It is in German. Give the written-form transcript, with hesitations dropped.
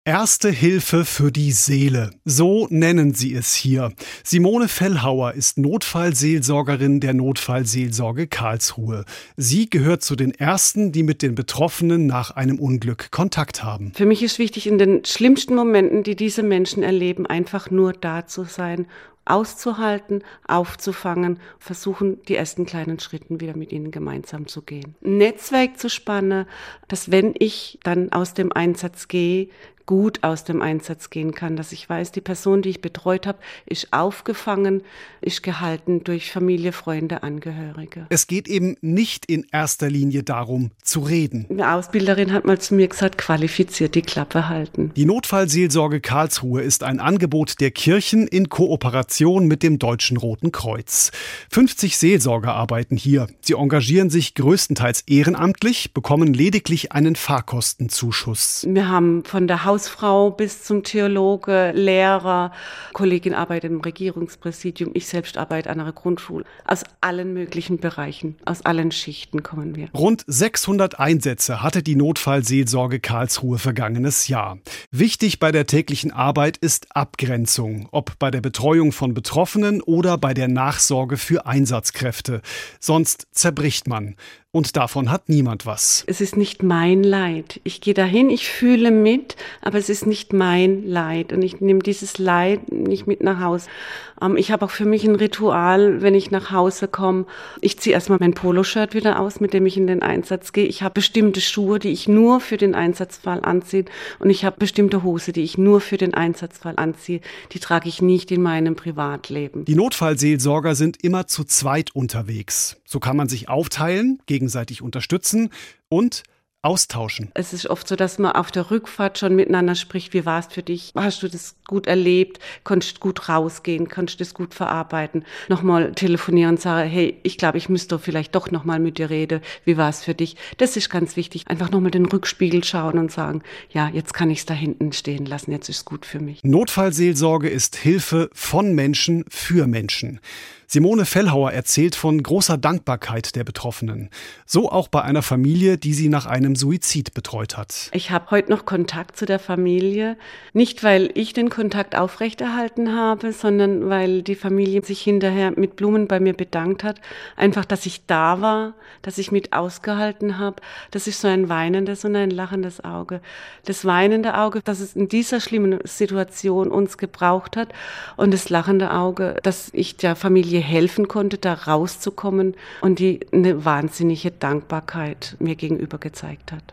Erste Hilfe für die Seele, so nennen sie es hier. Simone Fellhauer ist Notfallseelsorgerin der Notfallseelsorge Karlsruhe. Sie gehört zu den Ersten, die mit den Betroffenen nach einem Unglück Kontakt haben. Für mich ist wichtig, in den schlimmsten Momenten, die diese Menschen erleben, einfach nur da zu sein, auszuhalten, aufzufangen, versuchen, die ersten kleinen Schritten wieder mit ihnen gemeinsam zu gehen. Ein Netzwerk zu spannen, dass wenn ich dann aus dem Einsatz gehe, gut aus dem Einsatz gehen kann, dass ich weiß, die Person, die ich betreut habe, ist aufgefangen, ist gehalten durch Familie, Freunde, Angehörige. Es geht eben nicht in erster Linie darum, zu reden. Eine Ausbilderin hat mal zu mir gesagt, qualifiziert die Klappe halten. Die Notfallseelsorge Karlsruhe ist ein Angebot der Kirchen in Kooperation mit dem Deutschen Roten Kreuz. 50 Seelsorger arbeiten hier. Sie engagieren sich größtenteils ehrenamtlich, bekommen lediglich einen Fahrkostenzuschuss. Wir haben von der Hausfrau bis zum Theologe, Lehrer, Kollegin arbeitet im Regierungspräsidium, ich selbst arbeite an einer Grundschule. Aus allen möglichen Bereichen, aus allen Schichten kommen wir. Rund 600 Einsätze hatte die Notfallseelsorge Karlsruhe vergangenes Jahr. Wichtig bei der täglichen Arbeit ist Abgrenzung, ob bei der Betreuung von Betroffenen oder bei der Nachsorge für Einsatzkräfte. Sonst zerbricht man. Und davon hat niemand was. Es ist nicht mein Leid. Ich gehe dahin, ich fühle mit, aber es ist nicht mein Leid. Und ich nehme dieses Leid nicht mit nach Hause. Ich habe auch für mich ein Ritual, wenn ich nach Hause komme. Ich ziehe erstmal mein Poloshirt wieder aus, mit dem ich in den Einsatz gehe. Ich habe bestimmte Schuhe, die ich nur für den Einsatzfall anziehe. Und ich habe bestimmte Hose, die ich nur für den Einsatzfall anziehe. Die trage ich nicht in meinem Privatleben. Die Notfallseelsorger sind immer zu zweit unterwegs. So kann man sich aufteilen, gegenseitig unterstützen und austauschen. Es ist oft so, dass man auf der Rückfahrt schon miteinander spricht. Wie war es für dich? Hast du das gut erlebt? Konntest du gut rausgehen? Konntest du das gut verarbeiten? Nochmal telefonieren und sagen, hey, ich glaube, ich müsste vielleicht doch nochmal mit dir reden. Wie war es für dich? Das ist ganz wichtig. Einfach nochmal den Rückspiegel schauen und sagen, ja, jetzt kann ich es da hinten stehen lassen. Jetzt ist es gut für mich. Notfallseelsorge ist Hilfe von Menschen für Menschen. Simone Fellhauer erzählt von großer Dankbarkeit der Betroffenen. So auch bei einer Familie, die sie nach einem Suizid betreut hat. Ich habe heute noch Kontakt zu der Familie. Nicht, weil ich den Kontakt aufrechterhalten habe, sondern weil die Familie sich hinterher mit Blumen bei mir bedankt hat. Einfach, dass ich da war, dass ich mit ausgehalten habe. Das ist so ein weinendes und ein lachendes Auge. Das weinende Auge, dass es in dieser schlimmen Situation uns gebraucht hat. Und das lachende Auge, dass ich der Familie helfen konnte, da rauszukommen und die eine wahnsinnige Dankbarkeit mir gegenüber gezeigt hat.